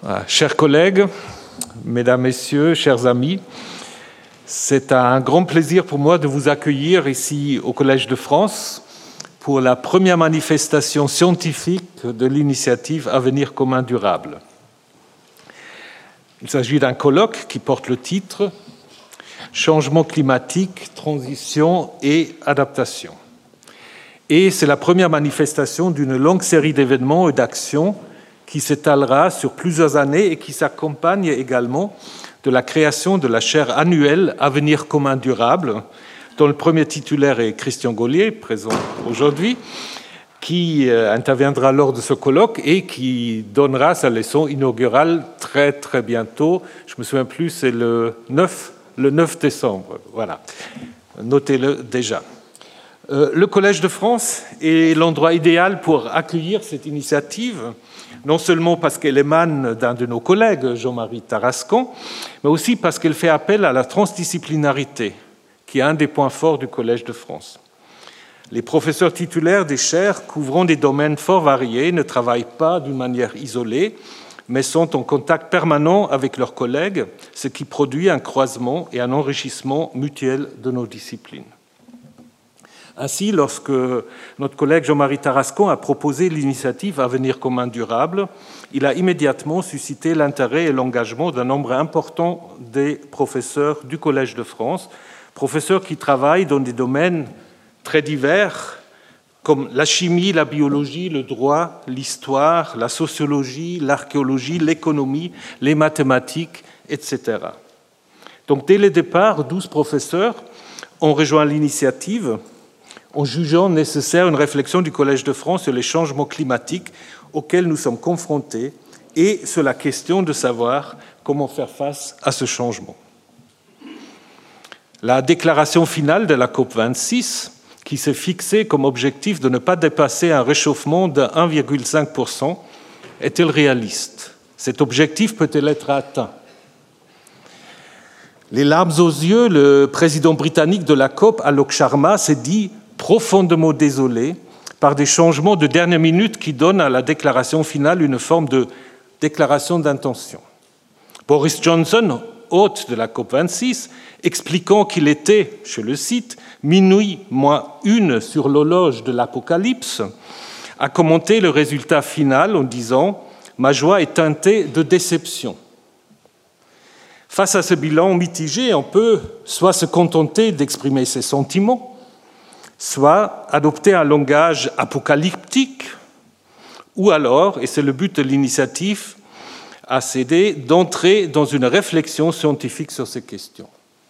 Chers collègues, mesdames, messieurs, chers amis, c'est un grand plaisir pour moi de vous accueillir ici au Collège de France pour la première manifestation scientifique de l'initiative Avenir commun durable. Il s'agit d'un colloque qui porte le titre « Changement climatique, transition et adaptation ». Et c'est la première manifestation d'une longue série d'événements et d'actions qui s'étalera sur plusieurs années et qui s'accompagne également de la création de la chaire annuelle Avenir commun durable, dont le premier titulaire est Christian Gaulier, présent aujourd'hui, qui interviendra lors de ce colloque et qui donnera sa leçon inaugurale très très bientôt. Je ne me souviens plus, c'est le 9 décembre. Voilà, notez-le déjà. Le Collège de France est l'endroit idéal pour accueillir cette initiative, non seulement parce qu'elle émane d'un de nos collègues, Jean-Marie Tarascon, mais aussi parce qu'elle fait appel à la transdisciplinarité, qui est un des points forts du Collège de France. Les professeurs titulaires des chaires couvrant des domaines fort variés ne travaillent pas d'une manière isolée, mais sont en contact permanent avec leurs collègues, ce qui produit un croisement et un enrichissement mutuel de nos disciplines. Ainsi, lorsque notre collègue Jean-Marie Tarascon a proposé l'initiative Avenir commun durable, il a immédiatement suscité l'intérêt et l'engagement d'un nombre important des professeurs du Collège de France, professeurs qui travaillent dans des domaines très divers, comme la chimie, la biologie, le droit, l'histoire, la sociologie, l'archéologie, l'économie, les mathématiques, etc. Donc, dès le départ, 12 professeurs ont rejoint l'initiative en jugeant nécessaire une réflexion du Collège de France sur les changements climatiques auxquels nous sommes confrontés et sur la question de savoir comment faire face à ce changement. La déclaration finale de la COP26, qui s'est fixée comme objectif de ne pas dépasser un réchauffement de 1,5%, est-elle réaliste? Cet objectif peut-il être atteint? Les larmes aux yeux, le président britannique de la COP, Alok Sharma, s'est dit profondément désolé par des changements de dernière minute qui donnent à la déclaration finale une forme de déclaration d'intention. Boris Johnson, hôte de la COP26, expliquant qu'il était, je le cite, « minuit moins une sur l'horloge de l'apocalypse », a commenté le résultat final en disant « Ma joie est teintée de déception ». Face à ce bilan mitigé, on peut soit se contenter d'exprimer ses sentiments, soit adopter un langage apocalyptique, ou alors, et c'est le but de l'initiative ACD, d'entrer dans une réflexion scientifique sur ces questions.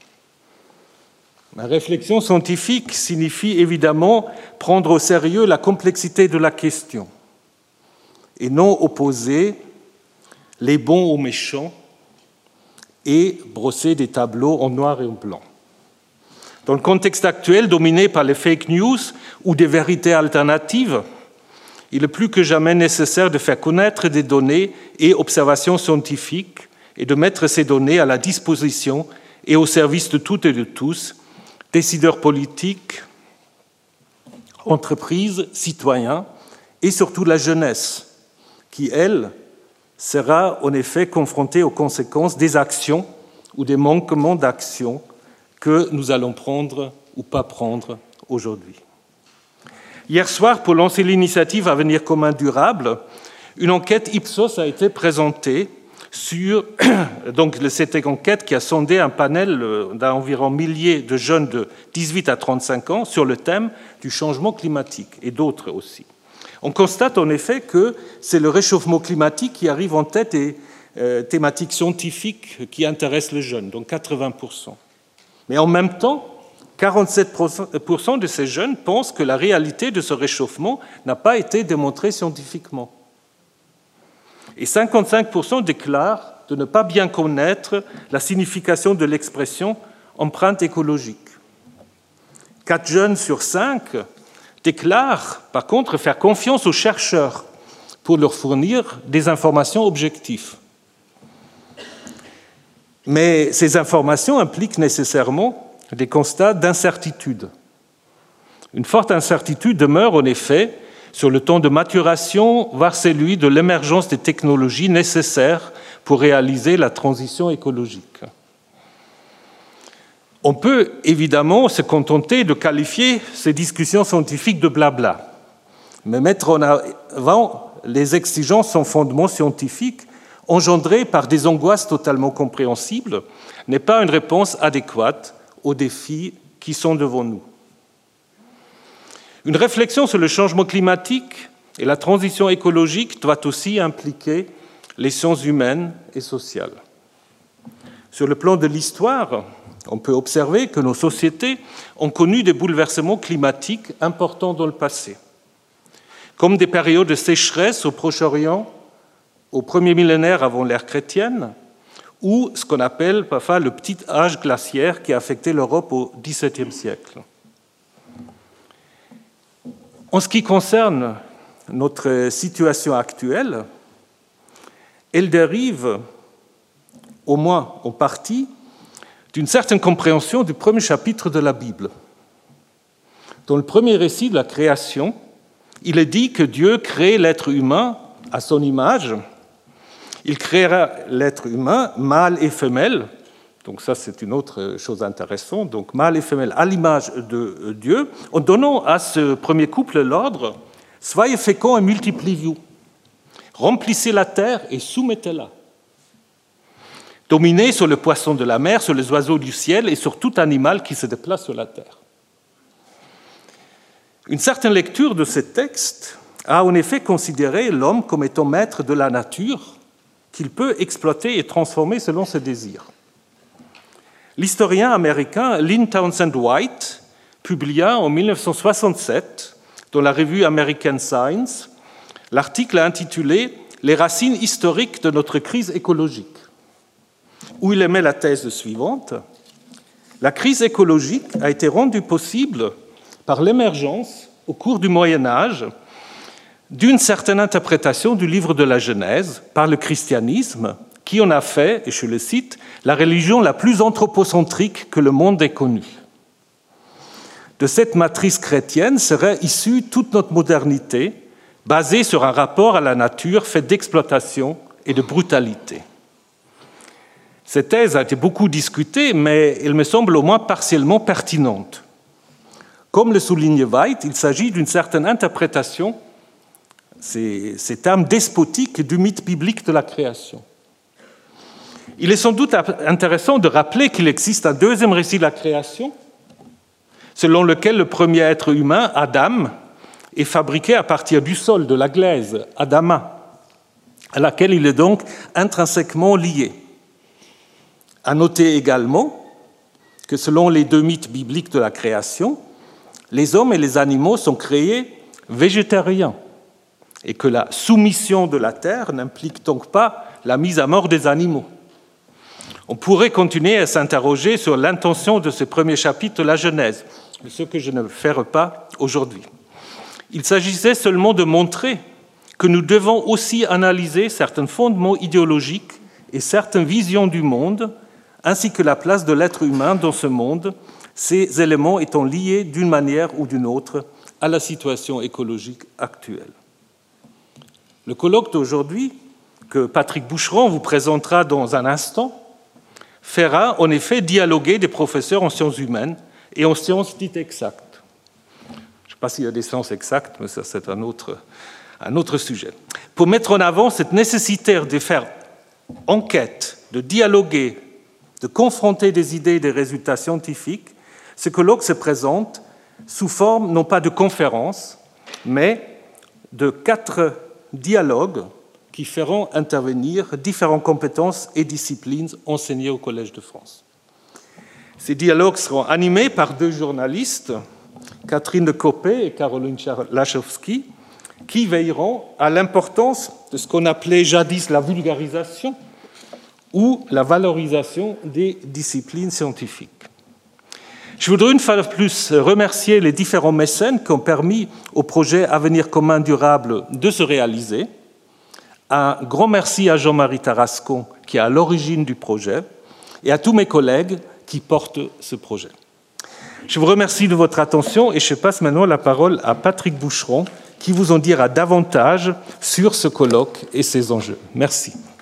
La réflexion scientifique signifie évidemment prendre au sérieux la complexité de la question et non opposer les bons aux méchants et brosser des tableaux en noir et en blanc. Dans le contexte actuel, dominé par les fake news ou des vérités alternatives, il est plus que jamais nécessaire de faire connaître des données et observations scientifiques et de mettre ces données à la disposition et au service de toutes et de tous, décideurs politiques, entreprises, citoyens et surtout la jeunesse, qui, elle, sera en effet confrontée aux conséquences des actions ou des manquements d'action que nous allons prendre ou pas prendre aujourd'hui. Hier soir, pour lancer l'initiative Avenir commun durable, une enquête Ipsos a été présentée sur cette enquête qui a sondé un panel d'environ 1 000 de jeunes de 18 à 35 ans sur le thème du changement climatique et d'autres aussi. On constate en effet que c'est le réchauffement climatique qui arrive en tête des thématiques scientifiques qui intéressent les jeunes, donc 80%. Mais en même temps, 47% de ces jeunes pensent que la réalité de ce réchauffement n'a pas été démontrée scientifiquement. Et 55% déclarent de ne pas bien connaître la signification de l'expression « empreinte écologique ». 4 jeunes sur 5 déclarent, par contre, faire confiance aux chercheurs pour leur fournir des informations objectives. Mais ces informations impliquent nécessairement des constats d'incertitude. Une forte incertitude demeure en effet sur le temps de maturation, voire celui de l'émergence des technologies nécessaires pour réaliser la transition écologique. On peut évidemment se contenter de qualifier ces discussions scientifiques de blabla, mais mettre en avant les exigences sans fondement scientifique engendrées par des angoisses totalement compréhensibles n'est pas une réponse adéquate aux défis qui sont devant nous. Une réflexion sur le changement climatique et la transition écologique doit aussi impliquer les sciences humaines et sociales. Sur le plan de l'histoire, on peut observer que nos sociétés ont connu des bouleversements climatiques importants dans le passé, comme des périodes de sécheresse au Proche-Orient au premier millénaire avant l'ère chrétienne, ou ce qu'on appelle parfois le petit âge glaciaire qui a affecté l'Europe au XVIIe siècle. En ce qui concerne notre situation actuelle, elle dérive, au moins en partie, d'une certaine compréhension du premier chapitre de la Bible. Dans le premier récit de la création, il est dit que Dieu crée l'être humain à son image. Il créera l'être humain, mâle et femelle. Donc ça, c'est une autre chose intéressante. Donc mâle et femelle à l'image de Dieu, en donnant à ce premier couple l'ordre « Soyez féconds et multipliez-vous. Remplissez la terre et soumettez-la. Dominez sur le poisson de la mer, sur les oiseaux du ciel et sur tout animal qui se déplace sur la terre. » Une certaine lecture de ce texte a en effet considéré l'homme comme étant maître de la nature, qu'il peut exploiter et transformer selon ses désirs. L'historien américain Lynn Townsend White publia en 1967 dans la revue American Science l'article intitulé « Les racines historiques de notre crise écologique », où il émet la thèse suivante. La crise écologique a été rendue possible par l'émergence, au cours du Moyen Âge, d'une certaine interprétation du livre de la Genèse par le christianisme, qui en a fait, et je le cite, la religion la plus anthropocentrique que le monde ait connue. De cette matrice chrétienne serait issue toute notre modernité, basée sur un rapport à la nature fait d'exploitation et de brutalité. Cette thèse a été beaucoup discutée, mais elle me semble au moins partiellement pertinente. Comme le souligne White, il s'agit d'une certaine interprétation, ces termes despotiques du mythe biblique de la création. Il est sans doute intéressant de rappeler qu'il existe un deuxième récit de la création, selon lequel le premier être humain, Adam, est fabriqué à partir du sol, de la glaise, Adama, à laquelle il est donc intrinsèquement lié. À noter également que selon les deux mythes bibliques de la création, les hommes et les animaux sont créés végétariens et que la soumission de la terre n'implique donc pas la mise à mort des animaux. On pourrait continuer à s'interroger sur l'intention de ce premier chapitre de la Genèse, ce que je ne ferai pas aujourd'hui. Il s'agissait seulement de montrer que nous devons aussi analyser certains fondements idéologiques et certaines visions du monde, ainsi que la place de l'être humain dans ce monde, ces éléments étant liés d'une manière ou d'une autre à la situation écologique actuelle. Le colloque d'aujourd'hui, que Patrick Boucheron vous présentera dans un instant, fera en effet dialoguer des professeurs en sciences humaines et en sciences dites exactes. Je ne sais pas s'il y a des sciences exactes, mais ça c'est un autre sujet. Pour mettre en avant cette nécessité de faire enquête, de dialoguer, de confronter des idées et des résultats scientifiques, ce colloque se présente sous forme non pas de conférences, mais de 4 dialogues qui feront intervenir différentes compétences et disciplines enseignées au Collège de France. Ces dialogues seront animés par 2 journalistes, Catherine de Coppet et Caroline Lachowski, qui veilleront à l'importance de ce qu'on appelait jadis la vulgarisation ou la valorisation des disciplines scientifiques. Je voudrais une fois de plus remercier les différents mécènes qui ont permis au projet Avenir commun durable de se réaliser. Un grand merci à Jean-Marie Tarascon, qui est à l'origine du projet, et à tous mes collègues qui portent ce projet. Je vous remercie de votre attention et je passe maintenant la parole à Patrick Boucheron, qui vous en dira davantage sur ce colloque et ses enjeux. Merci.